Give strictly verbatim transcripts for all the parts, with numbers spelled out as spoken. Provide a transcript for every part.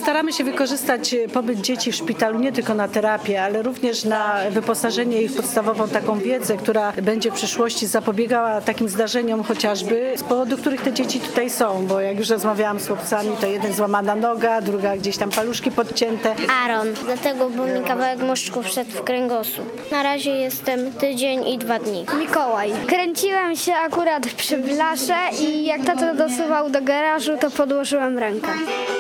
Staramy się wykorzystać pobyt dzieci w szpitalu nie tylko na terapię, ale również na wyposażenie ich w podstawową taką wiedzę, która będzie w przyszłości zapobiegała takim zdarzeniom chociażby, z powodu których te dzieci tutaj są, bo jak już rozmawiałam z chłopcami, to jeden złamana noga, druga gdzieś tam paluszki podcięte. Aaron, dlatego bo mi kawałek moszczku wszedł w kręgosłup. Na razie jestem tydzień i dwa dni. Mikołaj. Kręciłem się akurat przy blasze i jak tato dosuwał do garażu, to podłożyłem rękę.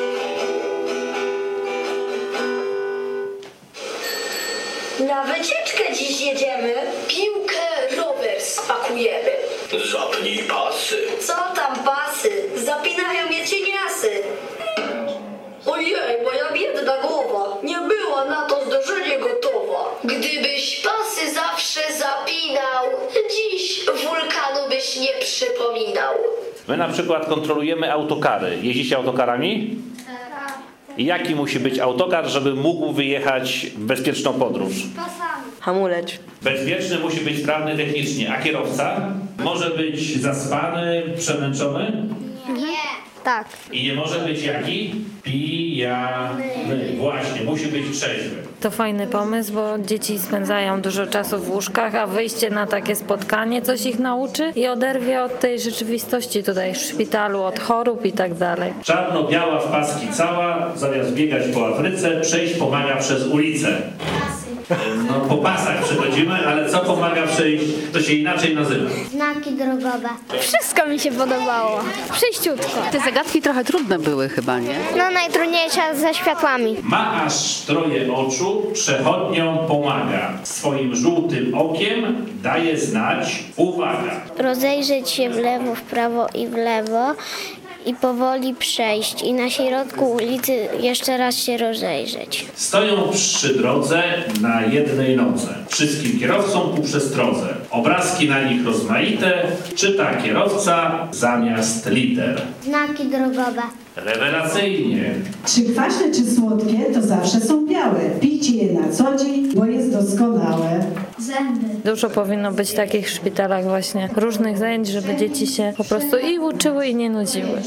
Na wycieczkę dziś jedziemy. Piłkę, rower spakujemy. Zapnij pasy. Co tam pasy? Zapinają mnie cieniasy. Ojej, moja biedna głowa nie była na to zdarzenie gotowa. Gdybyś pasy zawsze zapinał, dziś wulkanu byś nie przypominał. My na przykład kontrolujemy autokary. Jeździcie autokarami? I jaki musi być autokar, żeby mógł wyjechać w bezpieczną podróż? Hamulec. Bezpieczny musi być sprawny technicznie, a kierowca może być zaspany, przemęczony? Tak. I nie może być jaki? Pijany. Właśnie, musi być trzeźwy. To fajny pomysł, bo dzieci spędzają dużo czasu w łóżkach, a wyjście na takie spotkanie coś ich nauczy i oderwie od tej rzeczywistości tutaj w szpitalu, od chorób i tak dalej. Czarno-biała w paski cała, zamiast biegać po Afryce, przejść pomaga przez ulicę. No po pasach przechodzimy, ale co pomaga przejść, to się inaczej nazywa. Znaki drogowe. Wszystko mi się podobało. Przejściutko. Te zagadki trochę trudne były chyba, nie? No najtrudniejsza ze światłami. Ma aż troje oczu, przechodniom pomaga. Swoim żółtym okiem daje znać uwaga. Rozejrzeć się w lewo, w prawo i w lewo i powoli przejść i na środku ulicy jeszcze raz się rozejrzeć. Stoją przy drodze na jednej nodze. Wszystkim kierowcom ku przestrodze. Obrazki na nich rozmaite, czyta kierowca zamiast liter. Znaki drogowe. Rewelacyjnie. Czy kwaśne, czy słodkie, to zawsze są białe. Pijcie je na co dzień, bo jest doskonałe. Zęby. Dużo powinno być takich w szpitalach właśnie różnych zajęć, żeby dzieci się po prostu i uczyły i nie nudziły.